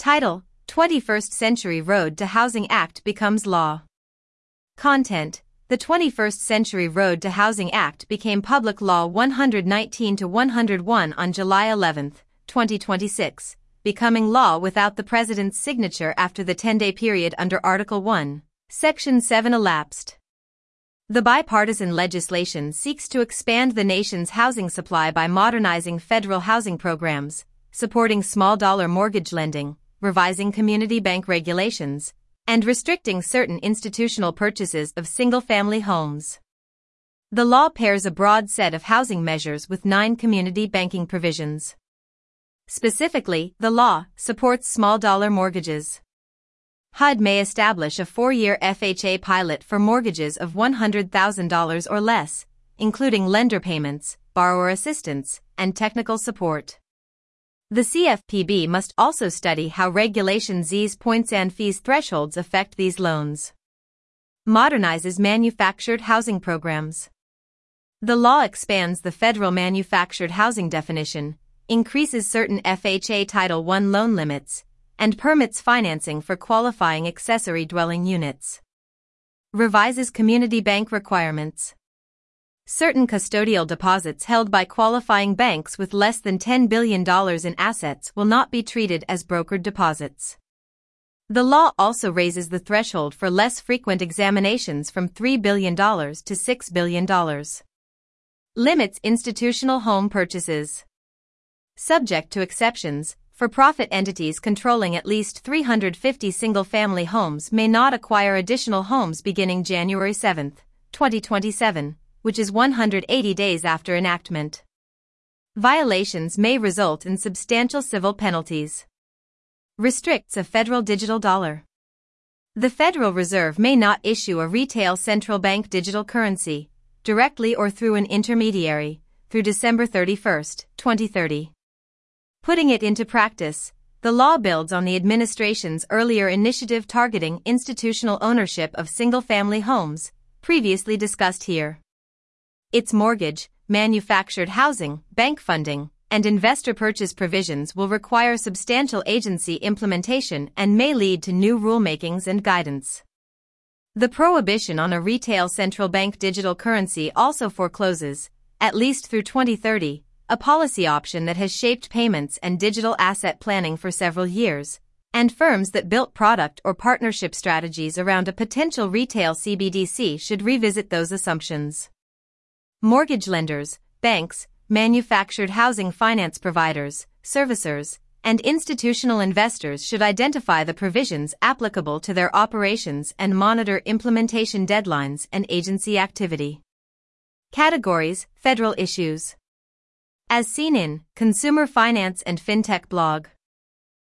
Title: 21st Century Road to Housing Act becomes law. Content: The 21st Century Road to Housing Act became Public Law 119-101 on July 11, 2026, becoming law without the President's signature after the 10-day period under Article 1, Section 7 elapsed. The bipartisan legislation seeks to expand the nation's housing supply by modernizing federal housing programs, supporting small-dollar mortgage lending, revising community bank regulations, and restricting certain institutional purchases of single-family homes. The law pairs a broad set of housing measures with 9 community banking provisions. Specifically, the law supports small-dollar mortgages. HUD may establish a 4-year FHA pilot for mortgages of $100,000 or less, including lender payments, borrower assistance, and technical support. The CFPB must also study how Regulation Z's points and fees thresholds affect these loans. Modernizes manufactured housing programs. The law expands the federal manufactured housing definition, increases certain FHA Title I loan limits, and permits financing for qualifying accessory dwelling units. Revises community bank requirements. Certain custodial deposits held by qualifying banks with less than $10 billion in assets will not be treated as brokered deposits. The law also raises the threshold for less frequent examinations from $3 billion to $6 billion. Limits institutional home purchases. Subject to exceptions, for-profit entities controlling at least 350 single-family homes may not acquire additional homes beginning January 7, 2027. Which is 180 days after enactment. Violations may result in substantial civil penalties. Restricts a federal digital dollar. The Federal Reserve may not issue a retail central bank digital currency, directly or through an intermediary, through December 31, 2030. Putting it into practice, the law builds on the administration's earlier initiative targeting institutional ownership of single-family homes, previously discussed here. Its mortgage, manufactured housing, bank funding, and investor purchase provisions will require substantial agency implementation and may lead to new rulemakings and guidance. The prohibition on a retail central bank digital currency also forecloses, at least through 2030, a policy option that has shaped payments and digital asset planning for several years, and firms that built product or partnership strategies around a potential retail CBDC should revisit those assumptions. Mortgage lenders, banks, manufactured housing finance providers, servicers, and institutional investors should identify the provisions applicable to their operations and monitor implementation deadlines and agency activity. Categories: Federal issues. As seen in Consumer Finance and FinTech blog.